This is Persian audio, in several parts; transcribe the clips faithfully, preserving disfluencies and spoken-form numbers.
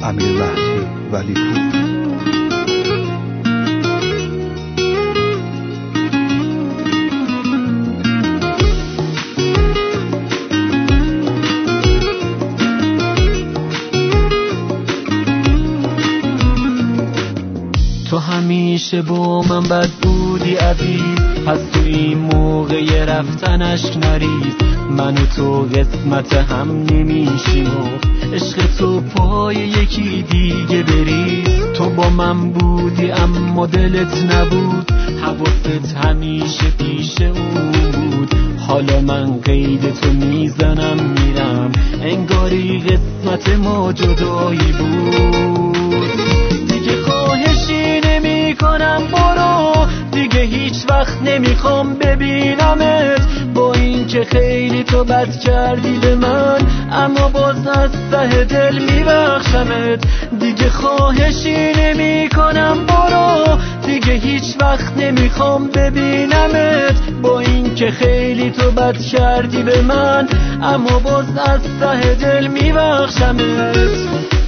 امیر مهدی ولیپور. تو همیشه با من بد بودی عزیز، پس تو این موقع رفتنش نریز. من و تو قسمت هم نمیشیم و عشق تو پای یکی دیگه بریز. تو با من بودی اما دلت نبود، حواست همیشه پیش اون بود. حالا من قید تو میزنم میرم، انگاری قسمت ما جدایی بود. دیگه خواهشی نمی کنم برو، دیگه هیچ وقت نمیخوام ببینمت. با این که خیلی تو بد کردی به من، اما باز از ته دل میبخشمت. دیگه خواهشی نمی کنم برو، دیگه هیچ وقت نمیخوام ببینمت. با این که خیلی تو بد کردی به من، اما باز از ته دل میبخشمت.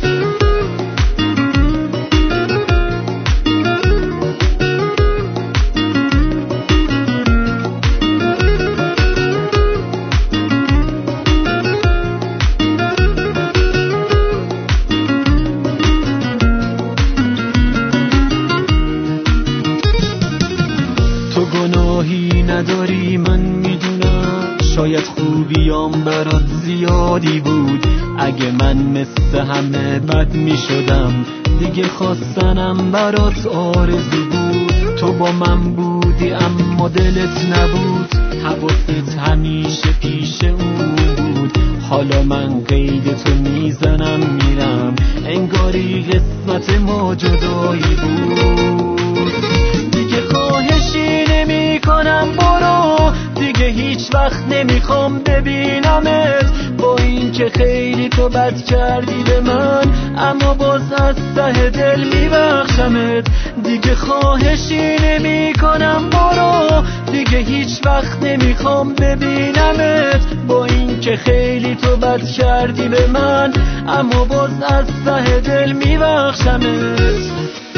گناهی نداری من میدونم، شاید خوبیام برات زیادی بود. اگه من مثل همه بد میشدم، دیگه خواستنم برات آرزو بود. تو با من بودی اما دلت نبود، حواست همیشه پیش اون بود. حالا من قید تو میزنم میرم، انگاری قسمت ما جدایی بود. دیگه خواهشی نمی کنم برو، دیگه هیچ وقت نمیخوام ببینمت. با این که خیلی تو بد کردی به من، اما باز از ته دل میبخشمت. دیگه خواهشی نمی کنم برو، دیگه هیچ وقت نمیخوام ببینمت. با این که خیلی تو بد کردی به من، اما باز از ته دل میبخشمت.